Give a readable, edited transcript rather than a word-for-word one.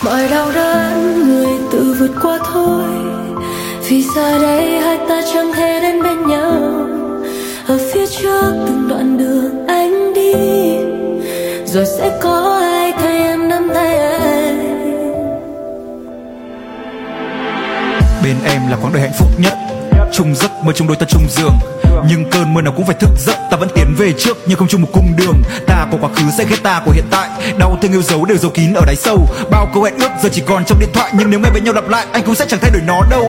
mọi đau đớn người tự vượt qua thôi, vì giờ đây hai ta chẳng thể đến bên nhau. Ở phía trước từng đoạn đường anh đi, rồi sẽ có ai thay em nắm tay anh. Bên em là quãng đời hạnh phúc nhất, chung giấc mơ chung đôi ta chung giường. Nhưng cơn mưa nào cũng phải thức giấc, ta vẫn tiến về trước nhưng không chung một cung đường. Ta của quá khứ sẽ ghét ta của hiện tại, đau thương yêu dấu đều giấu kín ở đáy sâu. Bao câu hẹn ước giờ chỉ còn trong điện thoại, nhưng nếu ngày bên nhau lặp lại anh cũng sẽ chẳng thay đổi nó đâu.